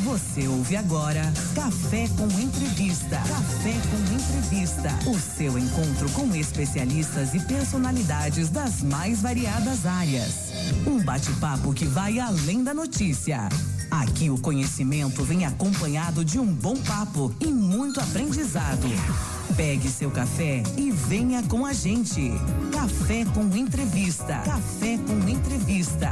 Você ouve agora Café com Entrevista. Café com Entrevista. O seu encontro com especialistas e personalidades das mais variadas áreas. Um bate-papo que vai além da notícia. Aqui o conhecimento vem acompanhado de um bom papo e muito aprendizado. Pegue seu café e venha com a gente. Café com Entrevista. Café com Entrevista.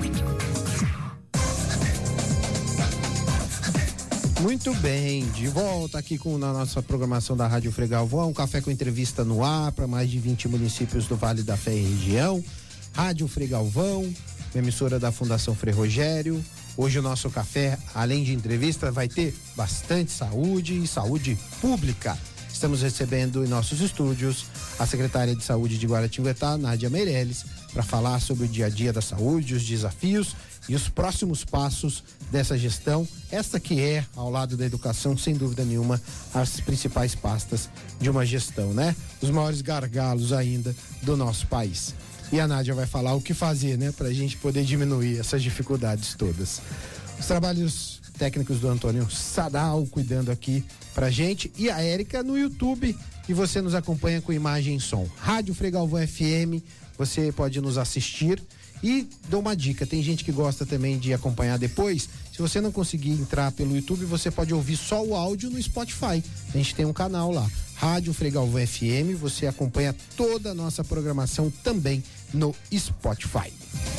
Muito bem, de volta aqui na nossa programação da Rádio Frei Galvão, Café com Entrevista no ar para mais de 20 municípios do Vale da Fé e região. Rádio Frei Galvão, emissora da Fundação Frei Rogério. Hoje o nosso café, além de entrevista, vai ter bastante saúde e saúde pública. Estamos recebendo em nossos estúdios a secretária de Saúde de Guaratinguetá, Nádia Meirelles, para falar sobre o dia a dia da saúde, os desafios e os próximos passos dessa gestão, esta que é, ao lado da educação, sem dúvida nenhuma, as principais pastas de uma gestão, né? Os maiores gargalos ainda do nosso país. E a Nádia vai falar o que fazer, né? Pra gente poder diminuir essas dificuldades todas. Os trabalhos técnicos do Antônio Sadal cuidando aqui pra gente, e a Érica no YouTube, e você nos acompanha com imagem e som. Rádio Frei Galvão FM, você pode nos assistir. E dou uma dica, tem gente que gosta também de acompanhar depois. Se você não conseguir entrar pelo YouTube, você pode ouvir só o áudio no Spotify. A gente tem um canal lá, Rádio Frei Galvão FM, você acompanha toda a nossa programação também no Spotify.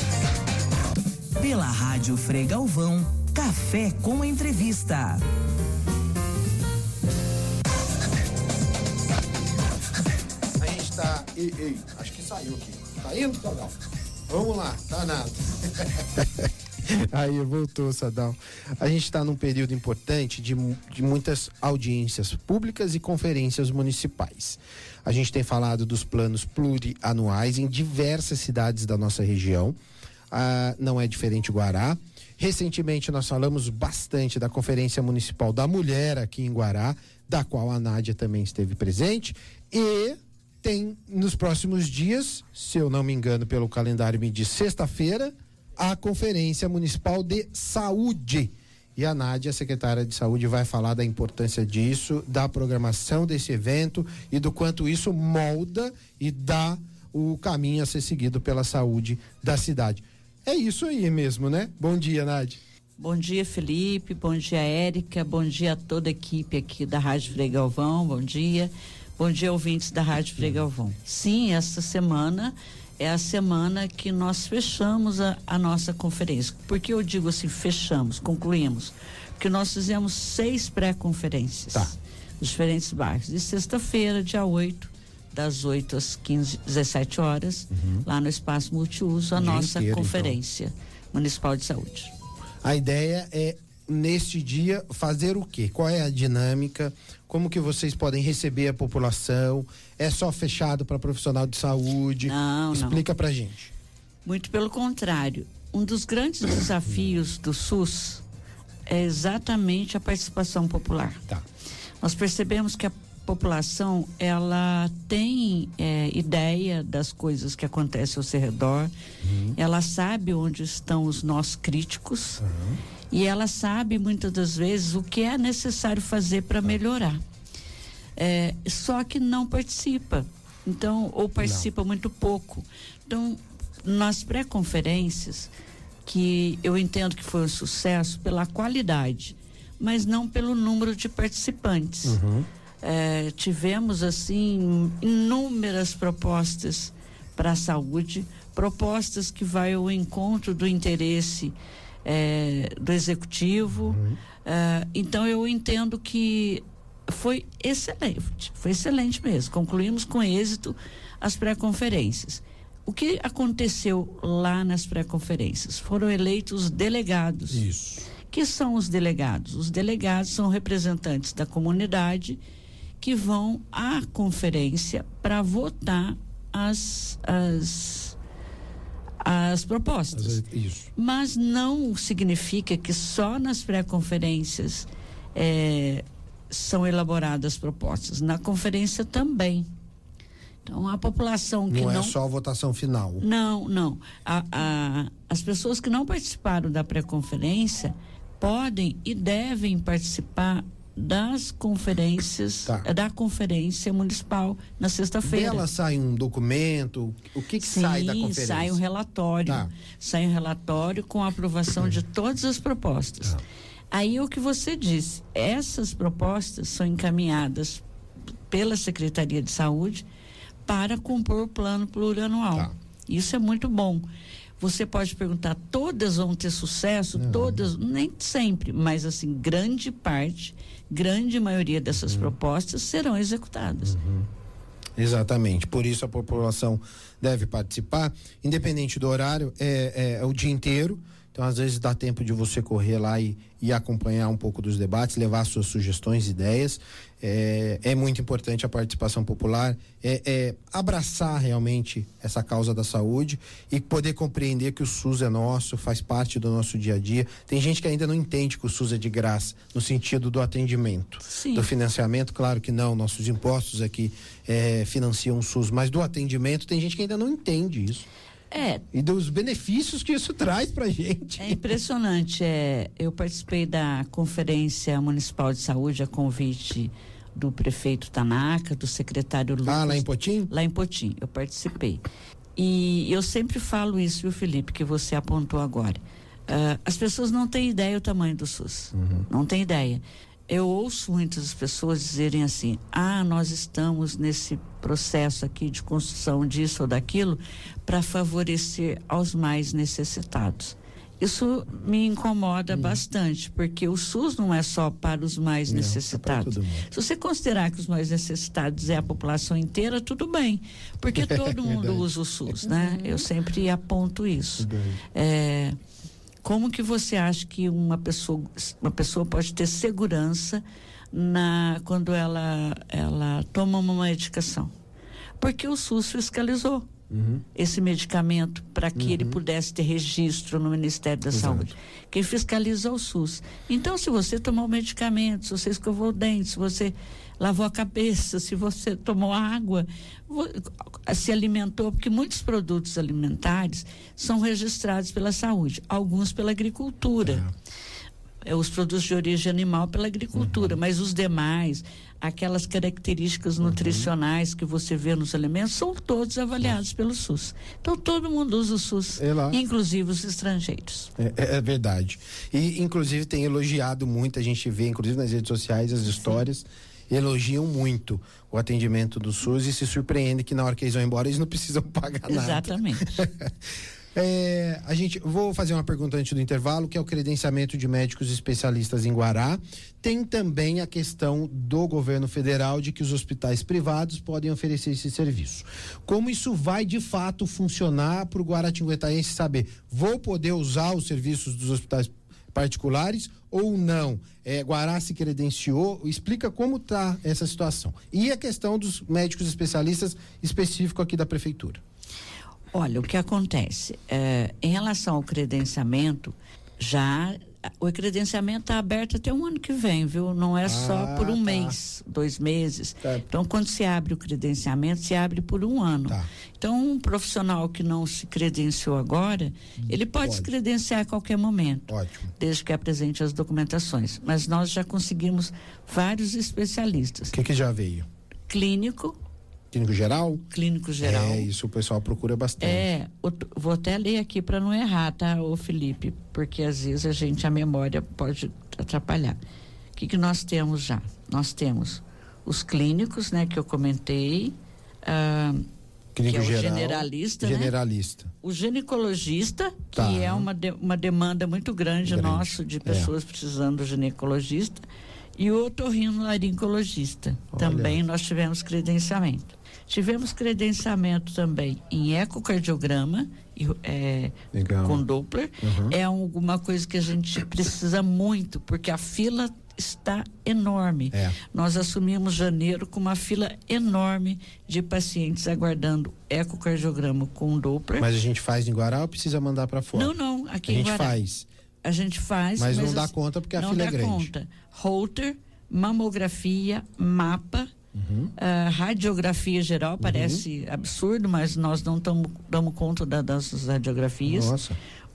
Pela Rádio Frei Galvão, Café com Entrevista. A gente tá... acho que saiu aqui. Tá indo, Sadal? Vamos lá, tá nada. Aí, voltou, Sadal. A gente está num período importante de muitas audiências públicas e conferências municipais. A gente tem falado dos planos plurianuais em diversas cidades da nossa região. Não é diferente Guará. Recentemente nós falamos bastante da Conferência Municipal da Mulher aqui em Guará, da qual a Nádia também esteve presente, e tem nos próximos dias, se eu não me engano pelo calendário me diz sexta-feira, a Conferência Municipal de Saúde. E a Nádia, secretária de Saúde, vai falar da importância disso, da programação desse evento e do quanto isso molda e dá o caminho a ser seguido pela saúde da cidade. É isso aí mesmo, né? Bom dia, Nádia. Bom dia, Felipe, bom dia, Érica, bom dia a toda a equipe aqui da Rádio Frei Galvão, bom dia. Bom dia, ouvintes da Rádio Frei Galvão. Sim, esta semana é a semana que nós fechamos a nossa conferência. Por que eu digo assim, fechamos, concluímos? Porque nós fizemos 6 pré-conferências nos diferentes bairros. De sexta-feira, dia 8, das 8 às 17 horas, lá no Espaço Multiuso, a nossa conferência municipal de saúde. A ideia é, neste dia, fazer o quê? Qual é a dinâmica? Como que vocês podem receber a população? É só fechado para profissional de saúde? Não, explica pra gente. Muito pelo contrário. Um dos grandes desafios do SUS é exatamente a participação popular. Tá. Nós percebemos que a população, ela tem ideia das coisas que acontecem ao seu redor, ela sabe onde estão os nós críticos, e ela sabe muitas das vezes o que é necessário fazer para melhorar. Só que não participa, então, ou participa muito pouco. Então, nas pré-conferências, que eu entendo que foi um sucesso pela qualidade, mas não pelo número de participantes. Tivemos assim inúmeras propostas para a saúde, propostas que vai ao encontro do interesse do executivo. Então eu entendo que foi excelente mesmo. Concluímos com êxito as pré-conferências. O que aconteceu lá nas pré-conferências? Foram eleitos delegados. Isso. Que são os delegados? Os delegados são representantes da comunidade que vão à conferência para votar as propostas. Isso. Mas não significa que só nas pré-conferências são elaboradas propostas. Na conferência também. Então, a população que não é só a votação final. Não. As pessoas que não participaram da pré-conferência podem e devem participar das conferências, da conferência municipal na sexta-feira. Dela sai um documento, o que sai da conferência? Sai um relatório, sai um relatório com a aprovação de todas as propostas. Aí o que você disse, essas propostas são encaminhadas pela Secretaria de Saúde para compor o plano plurianual. Isso é muito bom. Você pode perguntar, todas vão ter sucesso? Não. Todas, nem sempre, mas assim, grande maioria dessas propostas serão executadas. Exatamente, por isso a população deve participar, independente do horário, é o dia inteiro. Então, às vezes dá tempo de você correr lá e acompanhar um pouco dos debates, levar suas sugestões, ideias. É muito importante a participação popular, abraçar realmente essa causa da saúde e poder compreender que o SUS é nosso, faz parte do nosso dia a dia. Tem gente que ainda não entende que o SUS é de graça, no sentido do atendimento. Sim. Do financiamento, claro que não, nossos impostos aqui financiam o SUS, mas do atendimento tem gente que ainda não entende isso. E dos benefícios que isso traz pra gente. É impressionante. Eu participei da Conferência Municipal de Saúde a convite do prefeito Tanaka, do secretário Lucas. Lá em Potim? Lá em Potim, eu participei. E eu sempre falo isso, viu, Felipe, que você apontou agora. As pessoas não têm ideia do tamanho do SUS. Não têm ideia. Eu ouço muitas pessoas dizerem assim, nós estamos nesse processo aqui de construção disso ou daquilo para favorecer aos mais necessitados. Isso me incomoda bastante, porque o SUS não é só para os mais necessitados. Se você considerar que os mais necessitados é a população inteira, tudo bem, porque todo mundo usa o SUS, né? Eu sempre aponto isso. Como que você acha que uma pessoa pode ter segurança quando ela toma uma medicação? Porque o SUS fiscalizou esse medicamento para que ele pudesse ter registro no Ministério da Saúde. Quem fiscaliza é o SUS. Então, se você tomou o medicamento, se você escovou o dente, se você lavou a cabeça, se você tomou água, se alimentou, porque muitos produtos alimentares são registrados pela saúde, alguns pela agricultura. Os produtos de origem animal pela agricultura, mas os demais, aquelas características nutricionais que você vê nos alimentos, são todos avaliados pelo SUS. Então todo mundo usa o SUS, inclusive os estrangeiros. É verdade. E inclusive tem elogiado muito, a gente vê inclusive nas redes sociais as histórias, elogiam muito o atendimento do SUS e se surpreende que na hora que eles vão embora eles não precisam pagar nada. Exatamente. Vou fazer uma pergunta antes do intervalo, que é o credenciamento de médicos especialistas em Guará. Tem também a questão do governo federal de que os hospitais privados podem oferecer esse serviço. Como isso vai de fato funcionar para o guaratinguetaense saber? Vou poder usar os serviços dos hospitais particulares ou não? Guará se credenciou? Explica como está essa situação. E a questão dos médicos especialistas específico aqui da prefeitura. Olha, o que acontece, em relação ao credenciamento, o credenciamento está aberto até o ano que vem, viu? Não é só por um mês, 2 meses. Então, quando se abre o credenciamento, se abre por um ano. Então, um profissional que não se credenciou agora, ele pode se credenciar a qualquer momento. Ótimo. Desde que apresente as documentações. Mas nós já conseguimos vários especialistas. O que já veio? Clínico geral? Clínico geral. Isso o pessoal procura bastante. Vou até ler aqui para não errar, tá, ô Felipe? Porque às vezes a memória pode atrapalhar. O que nós temos já? Nós temos os clínicos, né, que eu comentei, clínico que é o geral, generalista. Né? O ginecologista, que é uma demanda muito grande nossa de pessoas precisando do ginecologista, e o otorrinolaringologista. Também nós tivemos credenciamento. Tivemos credenciamento também em ecocardiograma com Doppler. É alguma coisa que a gente precisa muito, porque a fila está enorme. Nós assumimos janeiro com uma fila enorme de pacientes aguardando ecocardiograma com Doppler. Mas a gente faz em Guará ou precisa mandar para fora? Não, aqui em Guará. A gente faz. Mas não dá conta porque a fila é grande. Não dá conta. Holter, mamografia, mapa, radiografia geral, parece absurdo, mas nós não damos conta das radiografias. Nossa.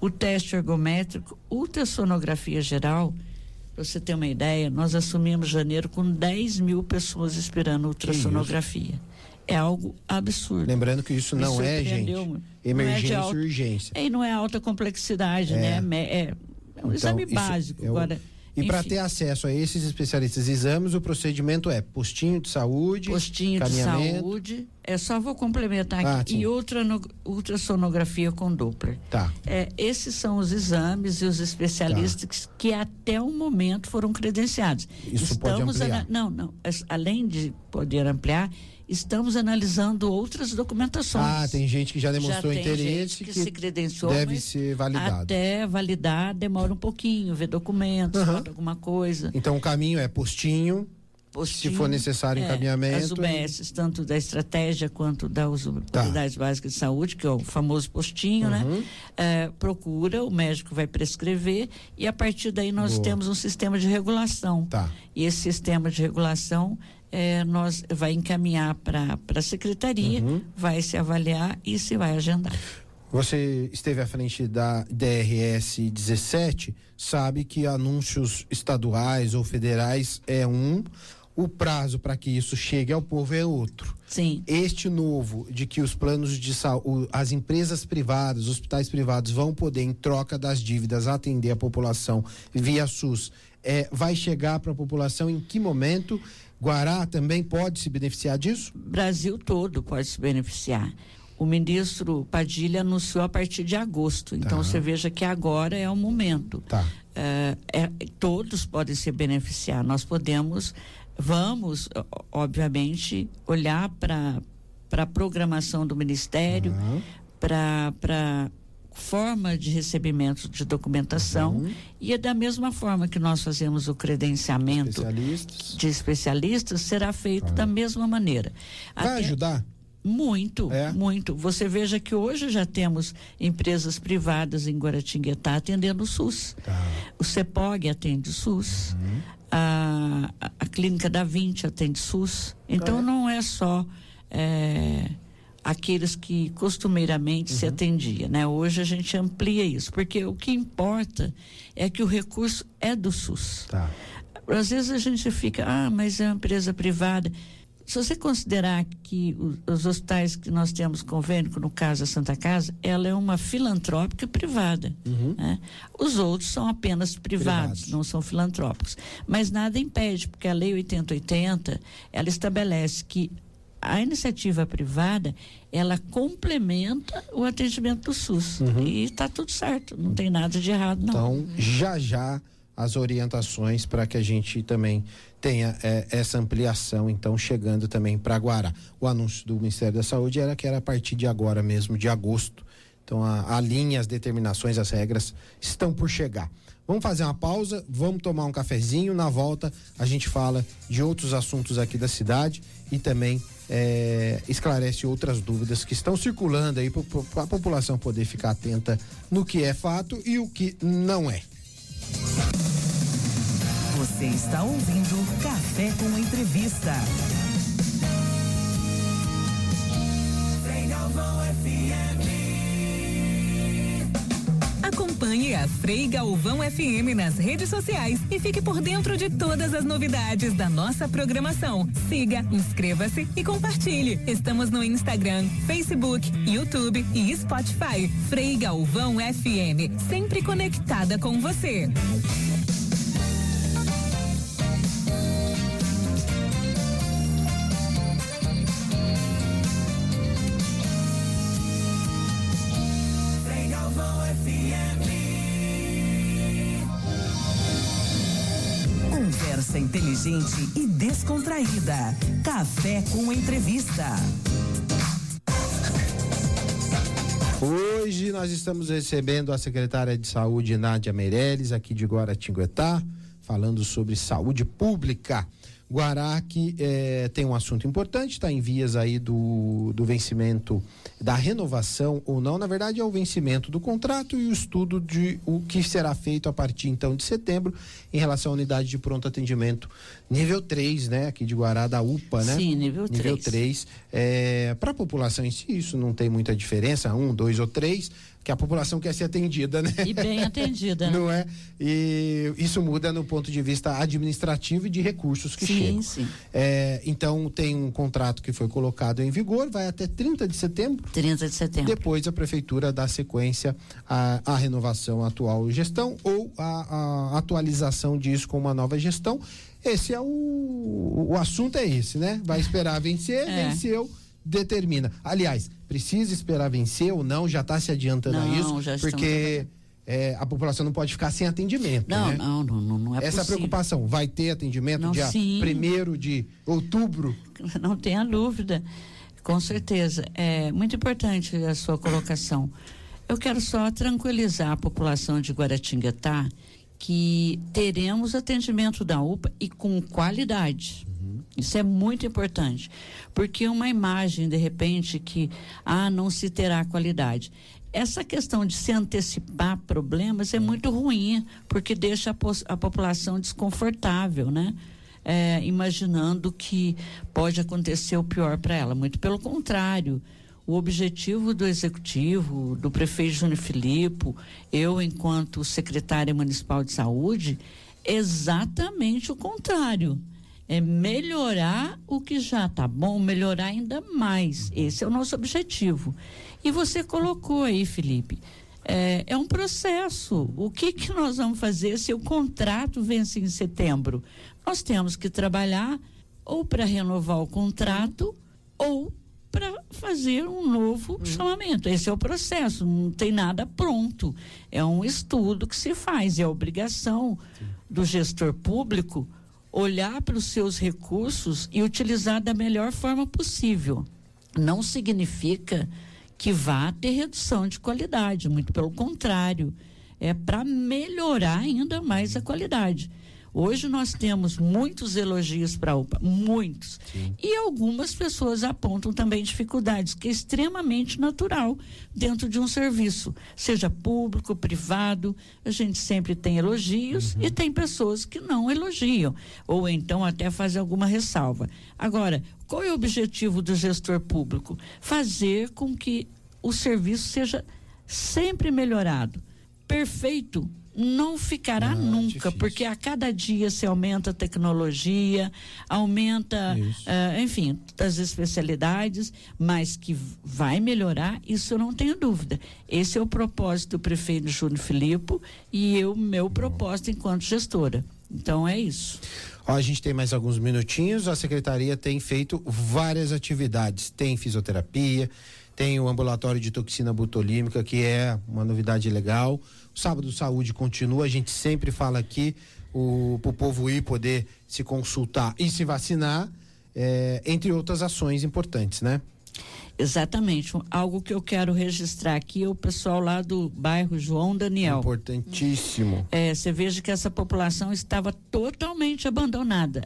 o teste ergométrico, ultrassonografia geral. Para você ter uma ideia, nós assumimos janeiro com 10 mil pessoas esperando ultrassonografia. É algo absurdo. Lembrando que isso não é, gente, emergência e urgência. E não é alta complexidade, né? É um exame básico. Agora, e para ter acesso a esses especialistas e exames, o procedimento é postinho de saúde, saúde. Só vou complementar aqui. E ultrassonografia com Doppler. Tá. Esses são os exames e os especialistas que até o momento foram credenciados. Isso pode ampliar? Não. Além de poder ampliar, estamos analisando outras documentações. Tem gente que já demonstrou interesse, que se credenciou, deve ser validado. Até validar demora um pouquinho, ver documentos, falta alguma coisa. Então o caminho é postinho, se for necessário encaminhamento. As UBS, tanto da estratégia quanto das unidades básicas de saúde, que é o famoso postinho, né? Procura, o médico vai prescrever e a partir daí nós temos um sistema de regulação. E esse sistema de regulação nós vai encaminhar para a secretaria, vai se avaliar e se vai agendar. Você esteve à frente da DRS 17, sabe que anúncios estaduais ou federais é o prazo para que isso chegue ao povo é outro. Sim. Este novo, de que os planos de saúde, as empresas privadas, hospitais privados vão poder, em troca das dívidas, atender a população via SUS, vai chegar para a população em que momento? Guará também pode se beneficiar disso? Brasil todo pode se beneficiar. O ministro Padilha anunciou a partir de agosto. Então você veja que agora é o momento. Todos podem se beneficiar. Nós vamos, obviamente, olhar para a programação do Ministério, para forma de recebimento de documentação e da mesma forma que nós fazemos o credenciamento de especialistas, será feito da mesma maneira. Vai ajudar? Muito. Você veja que hoje já temos empresas privadas em Guaratinguetá atendendo o SUS. O CEPOG atende o SUS. A Clínica da Vinci atende SUS. Então não é só aqueles que costumeiramente se atendia, né? Hoje a gente amplia isso, porque o que importa é que o recurso é do SUS. Às vezes a gente fica, mas é uma empresa privada. Se você considerar que os hospitais que nós temos convênio, no caso a Santa Casa, ela é uma filantrópica privada, né? Os outros são apenas privados, não são filantrópicos. Mas nada impede, porque a Lei 8080, ela estabelece que a iniciativa privada, ela complementa o atendimento do SUS. E está tudo certo, não tem nada de errado, não. Então, já as orientações para que a gente também tenha essa ampliação, então, chegando também para Guará. O anúncio do Ministério da Saúde era a partir de agora mesmo, de agosto. Então, a linha, as determinações, as regras estão por chegar. Vamos fazer uma pausa, vamos tomar um cafezinho. Na volta, a gente fala de outros assuntos aqui da cidade e também esclarece outras dúvidas que estão circulando aí para a população poder ficar atenta no que é fato e o que não é. Você está ouvindo Café com Entrevista. Frei Galvão FM. Acompanhe a Frei Galvão FM nas redes sociais e fique por dentro de todas as novidades da nossa programação. Siga, inscreva-se e compartilhe. Estamos no Instagram, Facebook, YouTube e Spotify. Frei Galvão FM, sempre conectada com você. Conversa inteligente e descontraída. Café com Entrevista. Hoje nós estamos recebendo a secretária de Saúde, Nádia Meirelles, aqui de Guaratinguetá, falando sobre saúde pública. Guará, que tem um assunto importante, está em vias aí do vencimento, da renovação ou não, na verdade é o vencimento do contrato e o estudo de o que será feito a partir então de setembro em relação à unidade de pronto atendimento nível 3, né, aqui de Guará, da UPA, né? Sim, nível 3. Nível 3. Para a população em si, isso não tem muita diferença, 1, 2 ou 3, que a população quer ser atendida, né? E bem atendida, né? Não é? E isso muda no ponto de vista administrativo e de recursos que chegam. Sim. Então, tem um contrato que foi colocado em vigor, vai até 30 de setembro. 30 de setembro. Depois a prefeitura dá sequência à renovação à atual gestão ou à atualização disso com uma nova gestão. Esse é o assunto é esse, né? Vai esperar vencer, venceu, determina. Aliás, precisa esperar vencer ou não, já está se adiantando a isso, porque a população não pode ficar sem atendimento, não, né? Não é essa possível. Preocupação, vai ter atendimento dia 1º de outubro? Não tenha dúvida, com certeza. É muito importante a sua colocação. Eu quero só tranquilizar a população de Guaratinguetá que teremos atendimento da UPA e com qualidade. Isso é muito importante, porque uma imagem, de repente, que não se terá qualidade. Essa questão de se antecipar problemas é muito ruim, porque deixa a população desconfortável, né? Imaginando que pode acontecer o pior para ela. Muito pelo contrário, o objetivo do executivo, do prefeito Júnior Filipe, eu enquanto secretária municipal de saúde, exatamente o contrário. É melhorar o que já está bom, melhorar ainda mais. Esse é o nosso objetivo. E você colocou aí, Felipe, é um processo. O que nós vamos fazer se o contrato vence em setembro? Nós temos que trabalhar ou para renovar o contrato ou para fazer um novo chamamento. Esse é o processo, não tem nada pronto. É um estudo que se faz, é a obrigação do gestor público olhar para os seus recursos e utilizar da melhor forma possível. Não significa que vá ter redução de qualidade, muito pelo contrário, é para melhorar ainda mais a qualidade. Hoje nós temos muitos elogios para a UPA, muitos. Sim. E algumas pessoas apontam também dificuldades, que é extremamente natural dentro de um serviço, seja público, privado, a gente sempre tem elogios e tem pessoas que não elogiam, ou então até fazem alguma ressalva. Agora, qual é o objetivo do gestor público? Fazer com que o serviço seja sempre melhorado. Perfeito não ficará nunca, difícil. Porque a cada dia se aumenta a tecnologia, aumenta, enfim, as especialidades, mas que vai melhorar, isso eu não tenho dúvida. Esse é o propósito do prefeito Júnior Filipe e meu propósito enquanto gestora. Então é isso. A gente tem mais alguns minutinhos. A secretaria tem feito várias atividades, tem fisioterapia, tem o ambulatório de toxina botulínica, que é uma novidade legal. O Sábado Saúde continua, a gente sempre fala aqui pro povo ir poder se consultar e se vacinar, entre outras ações importantes, né? Exatamente, algo que eu quero registrar aqui é o pessoal lá do bairro João Daniel. Importantíssimo. Você veja que essa população estava totalmente abandonada.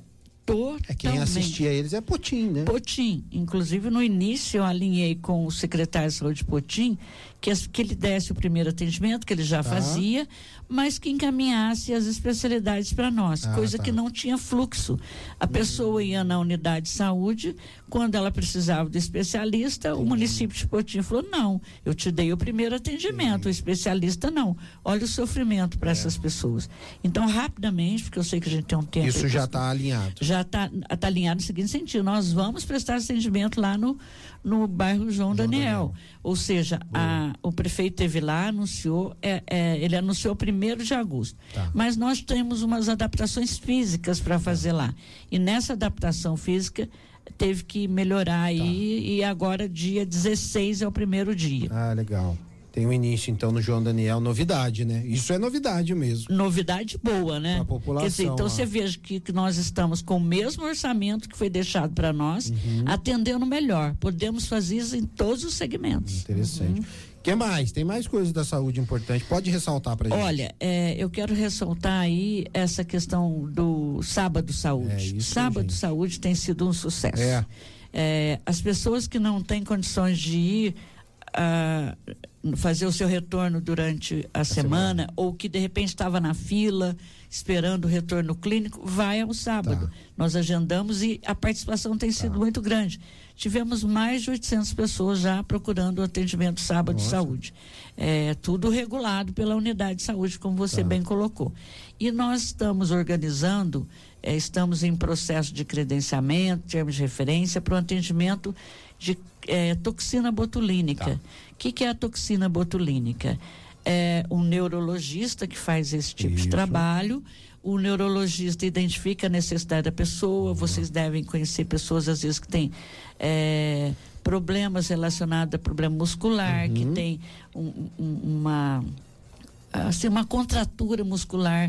Quem assistia a eles é Potim, né? Potim. Inclusive, no início, eu alinhei com o secretário de saúde de Potim que ele desse o primeiro atendimento, que ele já fazia, mas que encaminhasse as especialidades para nós, coisa que não tinha fluxo. A pessoa ia na unidade de saúde, quando ela precisava do especialista, o município de Potim falou: não, eu te dei o primeiro atendimento, o especialista não. Olha o sofrimento para essas pessoas. Então, rapidamente, porque eu sei que a gente tem um tempo. Isso já está alinhado. Já está alinhado no seguinte sentido: nós vamos prestar atendimento lá no bairro João Daniel. Ou seja, o prefeito esteve lá, anunciou, ele anunciou 1º de agosto. Mas nós temos umas adaptações físicas para fazer lá. E nessa adaptação física teve que melhorar aí, e agora dia 16 é o primeiro dia. Legal. Tem um início, então, no João Daniel, novidade, né? Isso é novidade mesmo. Novidade boa, né? Para a população. Quer dizer, então você veja que nós estamos com o mesmo orçamento que foi deixado para nós, atendendo melhor. Podemos fazer isso em todos os segmentos. Interessante. Que mais? Tem mais coisas da saúde importante? Pode ressaltar pra gente. Olha, eu quero ressaltar aí essa questão o Sábado Saúde. Sábado Saúde tem sido um sucesso. As pessoas que não têm condições de ir fazer o seu retorno durante a semana, ou que de repente estava na fila esperando o retorno clínico, vai ao sábado. Nós agendamos e a participação tem sido muito grande. Tivemos mais de 800 pessoas já procurando o atendimento Sábado de Saúde. Tudo regulado pela unidade de saúde, como você bem colocou. E nós estamos organizando, estamos em processo de credenciamento, termos de referência para o atendimento de toxina botulínica. O que é a toxina botulínica? É um neurologista que faz esse tipo de trabalho. O neurologista identifica a necessidade da pessoa. Vocês devem conhecer pessoas, às vezes, que têm problemas relacionados a problema muscular, que tem uma contratura muscular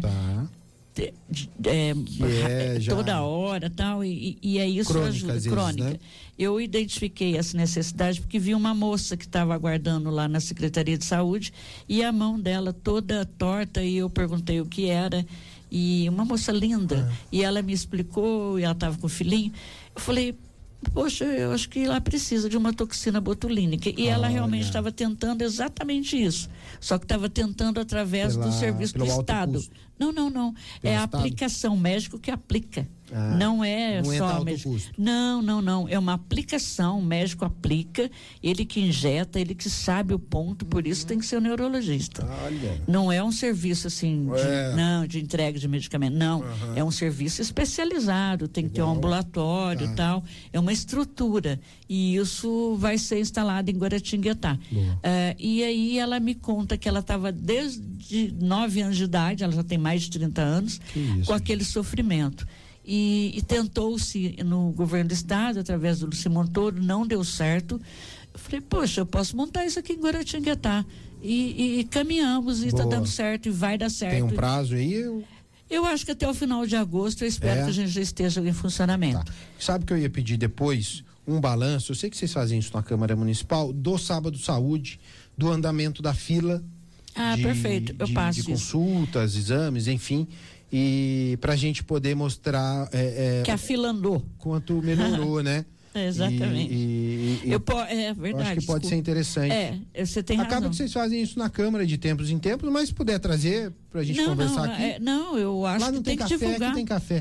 toda hora, tal, e é isso que ajuda, crônica. Né? Eu identifiquei essa necessidade porque vi uma moça que estava aguardando lá na Secretaria de Saúde e a mão dela toda torta, e eu perguntei o que era, e uma moça linda, e ela me explicou, e ela estava com o filhinho. Eu falei, poxa, eu acho que ela precisa de uma toxina botulínica. E ela realmente estava tentando exatamente isso. Só que estava tentando através do serviço do Estado. Não. É a aplicação, médico que aplica. Não é só médico. Não. É uma aplicação, o médico aplica, ele que injeta, ele que sabe o ponto, por isso tem que ser o neurologista. Não é um serviço assim, de entrega de medicamento. Não. É um serviço especializado, tem que ter um ambulatório e tal. É uma estrutura. E isso vai ser instalado em Guaratinguetá. E aí ela me conta que ela estava desde 9 anos de idade, ela já tem mais de 30 anos, com aquele sofrimento. E tentou-se no governo do estado, através do Luci Montoro, não deu certo. Eu falei, poxa, eu posso montar isso aqui em Guaratinguetá. E caminhamos, e está dando certo, e vai dar certo. Tem um prazo aí? Eu acho que até o final de agosto eu espero que a gente já esteja em funcionamento. Sabe que eu ia pedir depois um balanço, eu sei que vocês fazem isso na Câmara Municipal, do Sábado Saúde, do andamento da fila. Perfeito, eu passo de consultas, exames, enfim, e pra gente poder mostrar que a fila andou. Quanto melhorou, né? Exatamente. É verdade. Acho que pode ser interessante. Você tem razão. Acaba que vocês fazem isso na Câmara de tempos em tempos, mas se puder trazer pra gente conversar aqui. Eu acho lá não que tem que café, divulgar. Aqui tem café.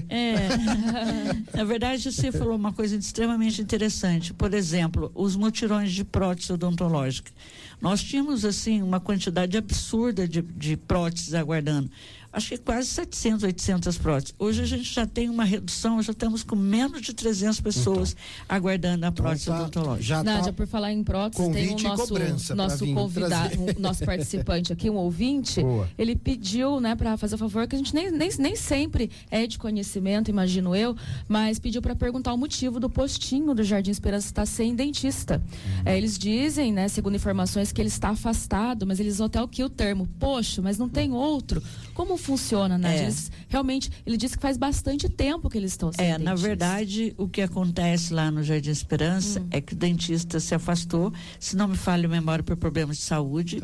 Na verdade, você falou uma coisa extremamente interessante. Por exemplo, os mutirões de prótese odontológica. Nós tínhamos, assim, uma quantidade absurda de próteses aguardando. Acho que quase 700, 800 próteses. Hoje a gente já tem uma redução, já estamos com menos de 300 pessoas aguardando a prótese odontológica. Nádia, por falar em prótese, tem um nosso convidado, nosso participante aqui, um ouvinte, ele pediu, né, para fazer o favor, que a gente nem sempre é de conhecimento, imagino eu, mas pediu para perguntar o motivo do postinho do Jardim Esperança estar sem dentista. Eles dizem, né, segundo informações, que ele está afastado, mas eles usam até o termo, poxa, mas não tem outro. Como funciona, né? Ele disse que faz bastante tempo que eles estão sem dentista. Na verdade, o que acontece lá no Jardim Esperança é que o dentista se afastou, se não me falha a memória, por problemas de saúde,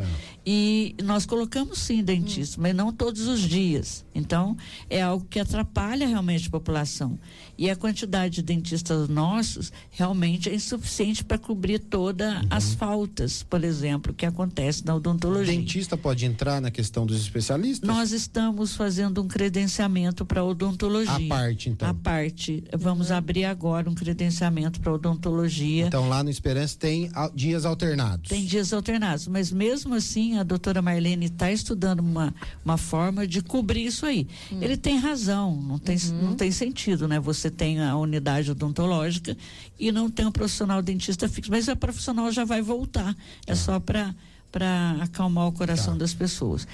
e nós colocamos sim dentista, mas não todos os dias. Então, é algo que atrapalha realmente a população. E a quantidade de dentistas nossos realmente é insuficiente para cobrir todas as faltas, por exemplo, que acontece na odontologia. O dentista pode entrar na questão dos especialistas? Nós estamos fazendo um credenciamento para odontologia. A parte, então? A parte. Vamos abrir agora um credenciamento para odontologia. Então, lá no Esperança tem dias alternados? Tem dias alternados, mas mesmo assim a doutora Marlene está estudando uma forma de cobrir isso aí. Ele tem razão, não tem sentido, né? Você tem a unidade odontológica e não tem um profissional dentista fixo, mas a profissional já vai voltar. É só para acalmar o coração das pessoas.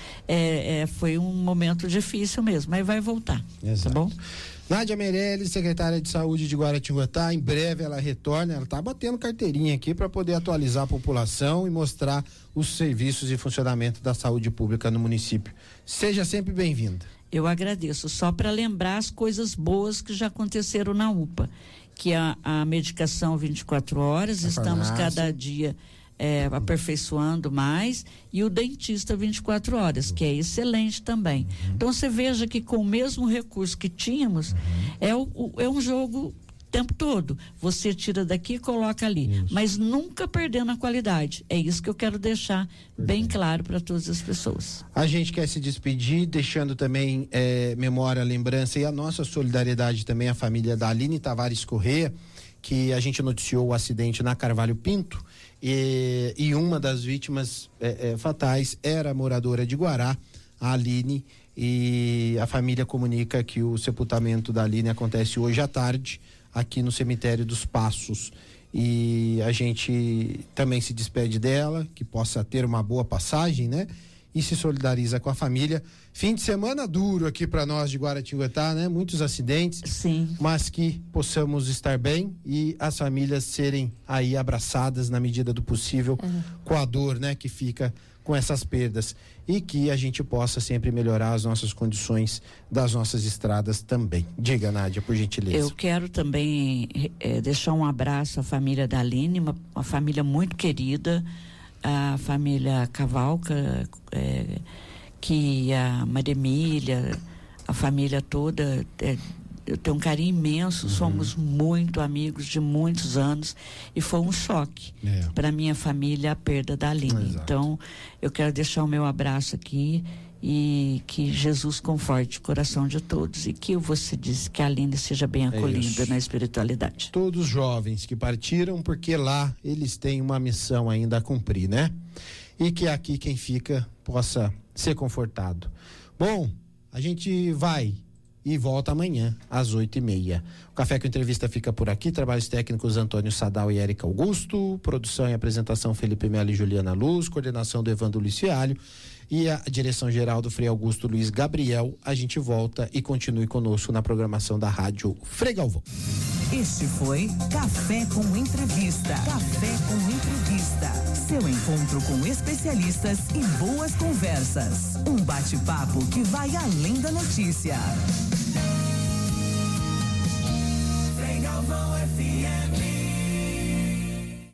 Foi um momento difícil mesmo, mas vai voltar. Exato. Tá bom? Nádia Meirelles, secretária de Saúde de Guaratinguetá, em breve ela retorna, ela está batendo carteirinha aqui para poder atualizar a população e mostrar os serviços e funcionamento da saúde pública no município. Seja sempre bem-vinda. Eu agradeço, só para lembrar as coisas boas que já aconteceram na UPA, que a medicação 24 horas, estamos cada dia aperfeiçoando mais, e o dentista 24 horas, que é excelente também. Então você veja que com o mesmo recurso que tínhamos, é um jogo o tempo todo. Você tira daqui e coloca ali, mas nunca perdendo a qualidade. É isso que eu quero deixar bem claro para todas as pessoas. A gente quer se despedir, deixando também memória, lembrança e a nossa solidariedade também à família da Aline Tavares Corrêa, que a gente noticiou o acidente na Carvalho Pinto, e uma das vítimas fatais era moradora de Guará, a Aline, e a família comunica que o sepultamento da Aline acontece hoje à tarde aqui no cemitério dos Passos, e a gente também se despede dela, que possa ter uma boa passagem, né? E se solidariza com a família. Fim de semana duro aqui para nós de Guaratinguetá, né? Muitos acidentes. Sim. Mas que possamos estar bem e as famílias serem aí abraçadas na medida do possível com a dor, né? Que fica com essas perdas, e que a gente possa sempre melhorar as nossas condições das nossas estradas também. Diga, Nádia, por gentileza. Eu quero também deixar um abraço à família da Aline, uma família muito querida, a família Cavalca, que a Maria Emília, a família toda, eu tenho um carinho imenso, somos muito amigos de muitos anos, e foi um choque para minha família a perda da Aline. Então, eu quero deixar o meu abraço aqui, e que Jesus conforte o coração de todos, e que você disse que a Aline seja bem acolhida na espiritualidade. Todos os jovens que partiram, porque lá eles têm uma missão ainda a cumprir, né? E que aqui quem fica possa ser confortado. Bom, a gente vai e volta amanhã às 8h30. O Café com Entrevista fica por aqui. Trabalhos técnicos Antônio Sadal e Érica Augusto, produção e apresentação Felipe Melo e Juliana Luz, coordenação do Evandro Luciálio e a direção geral do Frei Augusto Luiz Gabriel. A gente volta e continue conosco na programação da Rádio Frei Galvão. Este foi Café com Entrevista. Café com Entrevista. Seu encontro com especialistas e boas conversas. Um bate-papo que vai além da notícia.